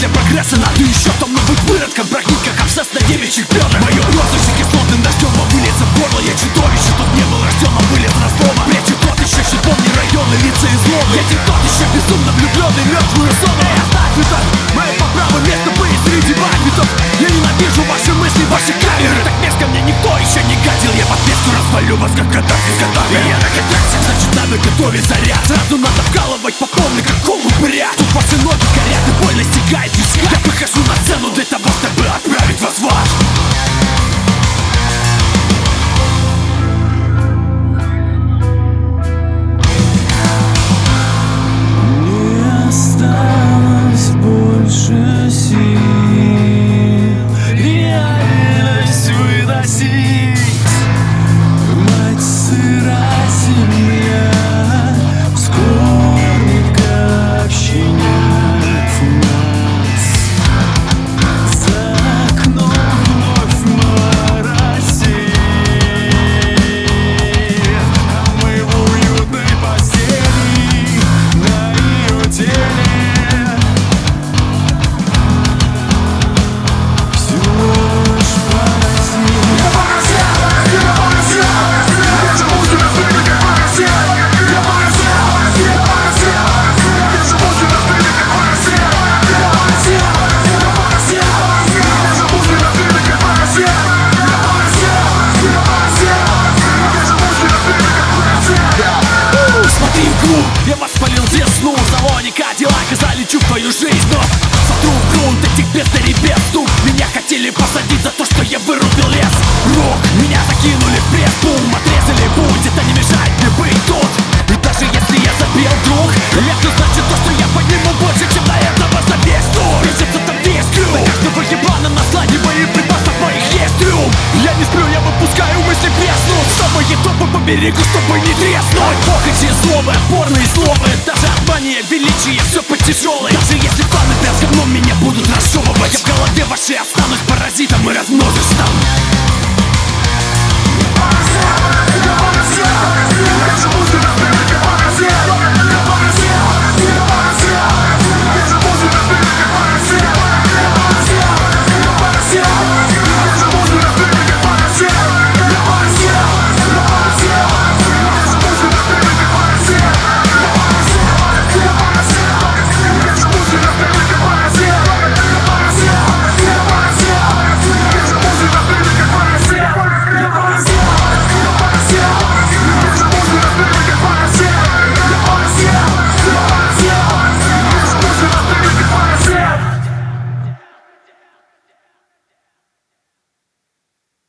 для прогресса надо еще томно быть выродком, прокнуть как абсцесс на девичьих бедрах. Мое прозвище кислотным дождем выльется в горло. Я чудовище, тут не был рожден, а вылез разлома. Плечи тот еще, чуть помни районы, лица и злобы. Я тот еще безумно влюбленный, мертвую зону. Оставь это, мое по праву место быть среди бандитов. Я ненавижу ваши мысли, ваши камеры. Так мерзко мне никто еще не гадил. Я подписку развалю вас, как Каддафи с Каддафи. Я на катарсе, значит надо готовить заряд. Сразу надо вкалывать по полной, как упыря. Тут ваши ноги горят и больно стекает виска. Я выхожу на сцену для того, чтобы отправить вас в ад. Не осталось больше сил реальность выносить. Мать сыра земля скормит, как щенят нас. За окном вновь моросит, а мы в уютной постели на ее теле. Всего лишь Смотри вглубь, я воспалил весну. В салоне Кадиллака залечу в твою жизнь. Но сотру в грунт этих бездарей без стук. Меня хотели посадить за то, что я вырубил лес. Рок, меня закинули в пресс-бум. Отрезали путь, это не мешает мне быть тут. И даже если я забил друг, это значит то, что я подниму больше, чем на этого за весь тур. Пишется там весь клюв. На каждого еблана на складе боеприпасов моих есть трюм. Я не сплю, я выпускаю мысли преснут. Самые топы по берегу, чтобы не треснуть. Похоти, злобы, опорные слова. Даже обмание, величие, все потяжелое. Даже если планы прям с говном меня будут разжевывать, я в голове вашей останусь паразитом и размножусь там.